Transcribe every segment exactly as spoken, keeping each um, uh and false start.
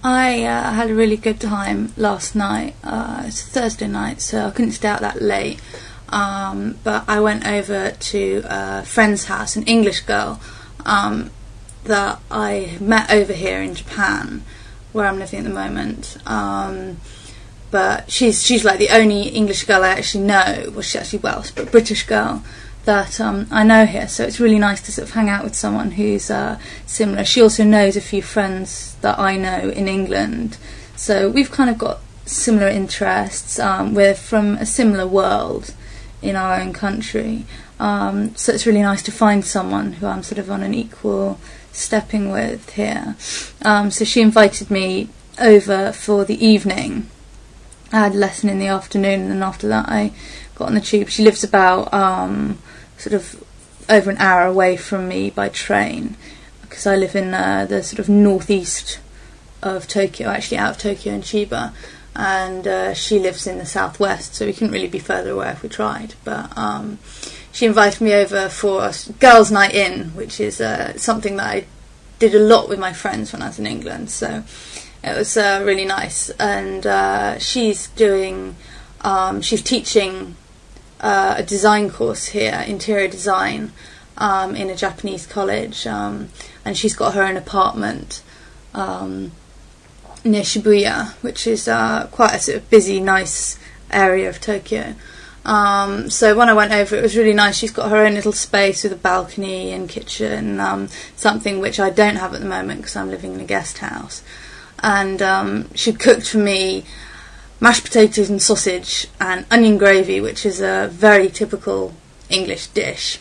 I uh, had a really good time last night. Uh, it's a Thursday night, so I couldn't stay out that late. Um, but I went over to a friend's house, an English girl um, that I met over here in Japan, where I'm living at the moment. Um, but she's she's like the only English girl I actually know. Well, she's actually Welsh, but British girl that um, I know here, so it's really nice to sort of hang out with someone who's uh, similar. She also knows a few friends that I know in England, so we've kind of got similar interests. Um, we're from a similar world in our own country, um, so it's really nice to find someone who I'm sort of on an equal stepping with here. Um, so she invited me over for the evening. I had a lesson in the afternoon, and then after that I got on the tube. She lives about um, sort of over an hour away from me by train, because I live in uh, the sort of northeast of Tokyo, actually out of Tokyo in Chiba, and uh, she lives in the southwest, so we couldn't really be further away if we tried. But um, she invited me over for a girls' night in, which is uh, something that I did a lot with my friends when I was in England, so it was uh, really nice. And uh, she's doing um, she's teaching Uh, a design course here, interior design, um, in a Japanese college, um, and she's got her own apartment um, near Shibuya, which is uh, quite a sort of busy, nice area of Tokyo. Um, so when I went over, it was really nice. She's got her own little space with a balcony and kitchen, um, something which I don't have at the moment because I'm living in a guest house. And um, she cooked for me mashed potatoes and sausage and onion gravy, which is a very typical English dish.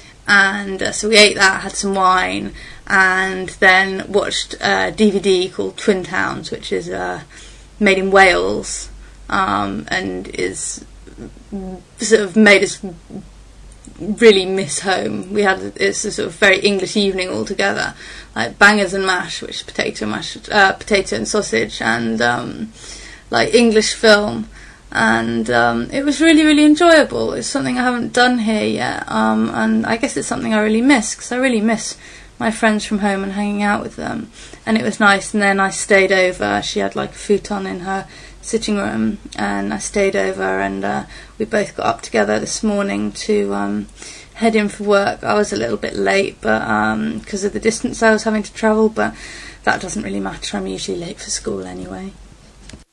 And uh, so we ate that, had some wine, and then watched a D V D called Twin Towns, which is uh, made in Wales, um, and is sort of made us really miss home. We had it's a sort of very English evening all together, like bangers and mash, which is potato mash, uh, potato and sausage, and um, like English film, and um, it was really, really enjoyable. It's something I haven't done here yet, um, and I guess it's something I really miss, because I really miss my friends from home and hanging out with them, and it was nice. And then I stayed over. She had like a futon in her sitting room, and I stayed over, and uh, we both got up together this morning to um, head in for work. I was a little bit late, but because um, of the distance I was having to travel, but that doesn't really matter. I'm usually late for school anyway.